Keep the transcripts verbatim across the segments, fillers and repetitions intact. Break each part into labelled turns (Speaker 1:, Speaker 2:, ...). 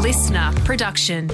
Speaker 1: listener production.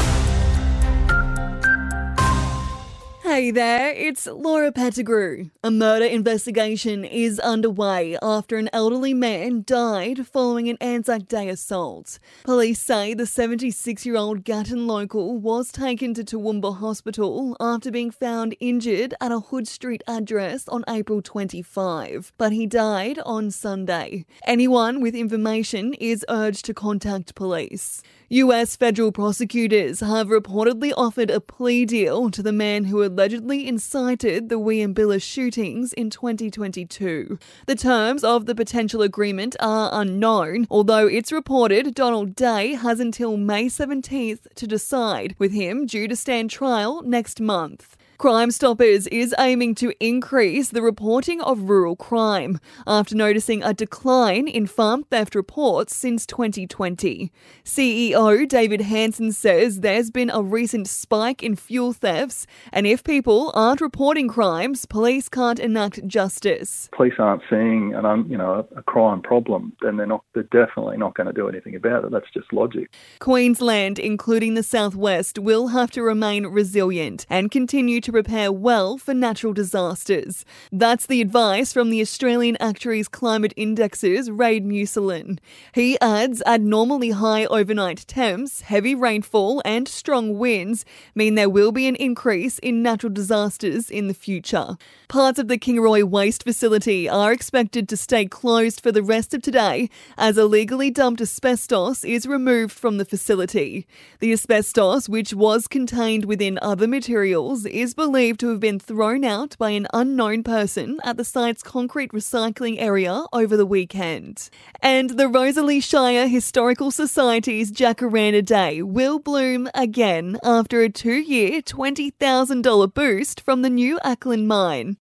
Speaker 2: Hey there, it's Laura Pettigrew. A murder investigation is underway after an elderly man died following an Anzac Day assault. Police say the seventy-six-year-old Gatton local was taken to Toowoomba Hospital after being found injured at a Hood Street address on April twenty-fifth, but he died on Sunday. Anyone with information is urged to contact police. U S federal prosecutors have reportedly offered a plea deal to the man who allegedly incited the Wieambilla shootings in twenty twenty-two. The terms of the potential agreement are unknown, although it's reported Donald Day has until May seventeenth to decide, with him due to stand trial next month. Crime Stoppers is aiming to increase the reporting of rural crime after noticing a decline in farm theft reports since twenty twenty. C E O David Hanson says there's been a recent spike in fuel thefts, and if people aren't reporting crimes, police can't enact justice.
Speaker 3: Police aren't seeing an un, you know a crime problem, then they're not they're definitely not going to do anything about it. That's just logic.
Speaker 2: Queensland, including the southwest, will have to remain resilient and continue to to prepare well for natural disasters. That's the advice from the Australian Actuaries Climate Index's Raid Muselin. He adds abnormally high overnight temps, heavy rainfall and strong winds mean there will be an increase in natural disasters in the future. Parts of the Kingaroy Waste Facility are expected to stay closed for the rest of today as illegally dumped asbestos is removed from the facility. The asbestos, which was contained within other materials, is believed to have been thrown out by an unknown person at the site's concrete recycling area over the weekend. And the Rosalie Shire Historical Society's Jacaranda Day will bloom again after a two-year, twenty thousand dollars boost from the new Acland mine.